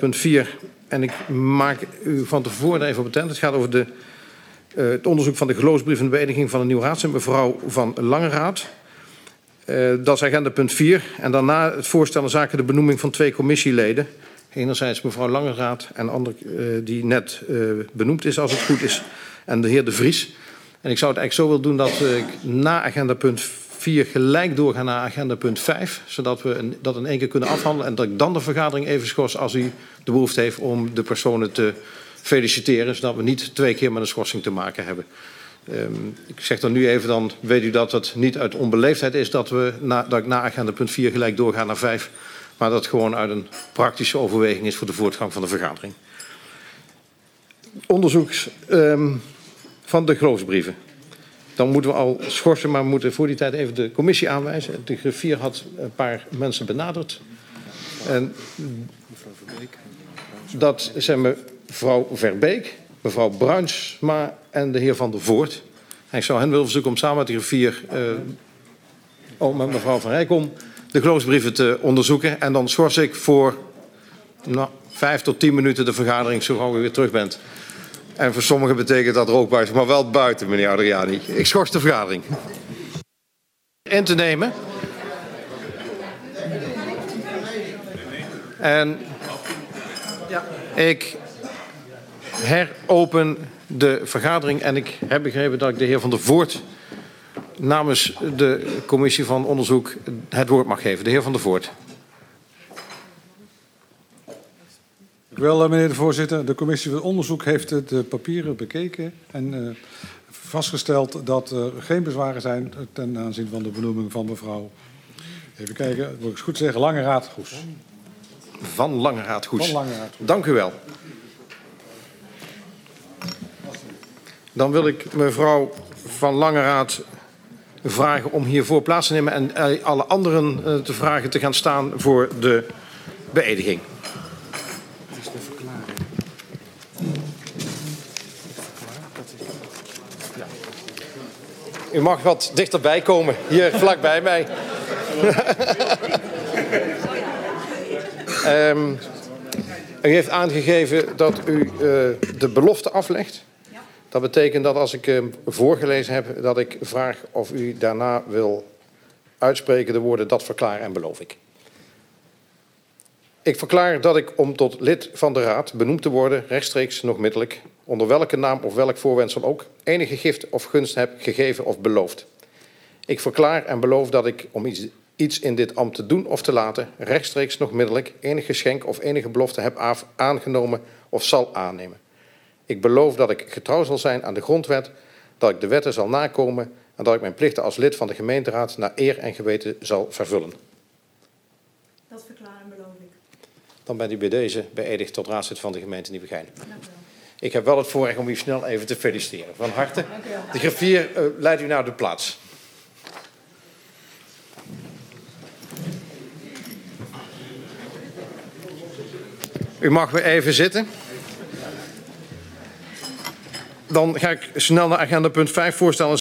punt 4. En ik maak u van tevoren even op attent. Het gaat over het onderzoek van de geloofsbrief en de beëdiging van een nieuw raadslid, mevrouw Van Langeraat. Dat is agenda punt 4. En daarna het voorstellen zaken de benoeming van 2 commissieleden. Enerzijds mevrouw Langeraat en ander die net benoemd is als het goed is. En de heer De Vries. En ik zou het eigenlijk zo willen doen dat ik na agenda punt 4 gelijk doorga naar agenda punt 5. Zodat we dat in één keer kunnen afhandelen. En dat ik dan de vergadering even schors als u de behoefte heeft om de personen te feliciteren. Zodat we niet 2 keer met een schorsing te maken hebben. Ik zeg dan nu even, dan weet u dat het niet uit onbeleefdheid is dat ik na agenda punt 4 gelijk doorga naar 5. Maar dat het gewoon uit een praktische overweging is voor de voortgang van de vergadering. Onderzoek van de geloofsbrieven. Dan moeten we al schorsen, maar we moeten voor die tijd even de commissie aanwijzen. De griffier had een paar mensen benaderd. En dat zijn mevrouw Verbeek, mevrouw Bruinsma en de heer Van der Voort. En ik zou hen willen verzoeken om samen met de griffier, met mevrouw Van Rijkom, de geloofsbrieven te onderzoeken. En dan schors ik voor 5 tot 10 minuten de vergadering, zo gauw u weer terug bent. En voor sommigen betekent dat rookbuiten, maar wel buiten, meneer Adriani. Ik schors de vergadering. In te nemen. En ik heropen de vergadering en ik heb begrepen dat ik de heer Van der Voort namens de commissie van onderzoek het woord mag geven. De heer Van der Voort. Dank u wel, meneer de voorzitter. De commissie van onderzoek heeft de papieren bekeken en vastgesteld dat er geen bezwaren zijn ten aanzien van de benoeming van mevrouw, even kijken, moet ik het goed zeggen, Langeraat Goes. Van Langeraat Goes. Van Langeraat Goes. Dank u wel. Dan wil ik mevrouw Van Langeraat vragen om hiervoor plaats te nemen en alle anderen te vragen te gaan staan voor de beëdiging. U mag wat dichterbij komen, hier vlakbij mij. U heeft aangegeven dat u de belofte aflegt. Dat betekent dat als ik hem voorgelezen heb, dat ik vraag of u daarna wil uitspreken de woorden dat verklaar en beloof ik. Ik verklaar dat ik om tot lid van de Raad benoemd te worden, rechtstreeks nog middelijk, onder welke naam of welk voorwendsel ook, enige gift of gunst heb gegeven of beloofd. Ik verklaar en beloof dat ik om iets in dit ambt te doen of te laten, rechtstreeks nog middelijk, enig geschenk of enige belofte heb aangenomen of zal aannemen. Ik beloof dat ik getrouw zal zijn aan de grondwet, dat ik de wetten zal nakomen en dat ik mijn plichten als lid van de gemeenteraad naar eer en geweten zal vervullen. Dat verklaar en beloof ik. Dan bent u bij deze beëdigd tot raadslid van de gemeente Nieuwegein. Ik heb wel het voorrecht om u snel even te feliciteren. Van harte. De griffier leidt u naar de plaats. U mag weer even zitten. Dan ga ik snel naar agenda punt 5 voorstellen.